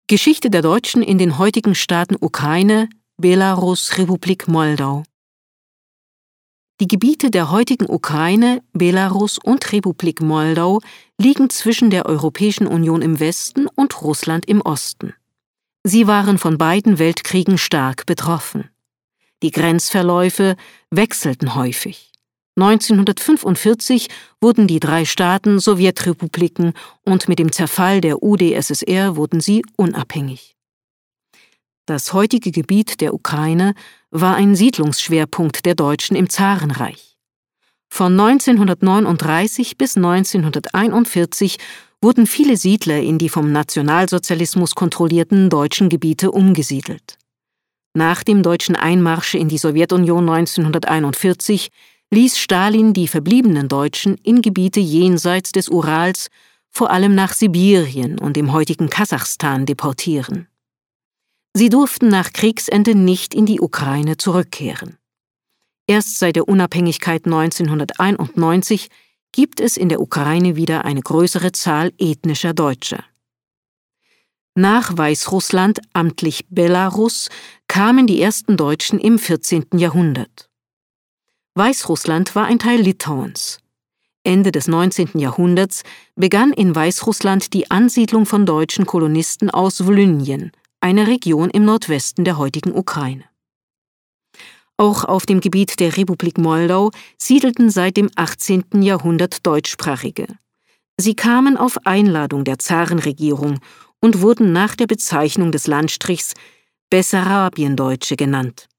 Geschichte der Deutschen in den heutigen Staaten Ukraine, Belarus, Republik Moldau. Die Gebiete der heutigen Ukraine, Belarus und Republik Moldau liegen zwischen der Europäischen Union im Westen und Russland im Osten. Sie waren von beiden Weltkriegen stark betroffen. Die Grenzverläufe wechselten häufig. 1945 wurden die 3 Staaten Sowjetrepubliken und mit dem Zerfall der UdSSR wurden sie unabhängig. Das heutige Gebiet der Ukraine war ein Siedlungsschwerpunkt der Deutschen im Zarenreich. Von 1939 bis 1941 wurden viele Siedler in die vom Nationalsozialismus kontrollierten deutschen Gebiete umgesiedelt. Nach dem deutschen Einmarsch in die Sowjetunion 1941 ließ Stalin die verbliebenen Deutschen in Gebiete jenseits des Urals, vor allem nach Sibirien und dem heutigen Kasachstan, deportieren. Sie durften nach Kriegsende nicht in die Ukraine zurückkehren. Erst seit der Unabhängigkeit 1991 gibt es in der Ukraine wieder eine größere Zahl ethnischer Deutscher. Nach Weißrussland, amtlich Belarus, kamen die ersten Deutschen im 14. Jahrhundert. Weißrussland war ein Teil Litauens. Ende des 19. Jahrhunderts begann in Weißrussland die Ansiedlung von deutschen Kolonisten aus Volynien, einer Region im Nordwesten der heutigen Ukraine. Auch auf dem Gebiet der Republik Moldau siedelten seit dem 18. Jahrhundert Deutschsprachige. Sie kamen auf Einladung der Zarenregierung und wurden nach der Bezeichnung des Landstrichs Bessarabiendeutsche genannt.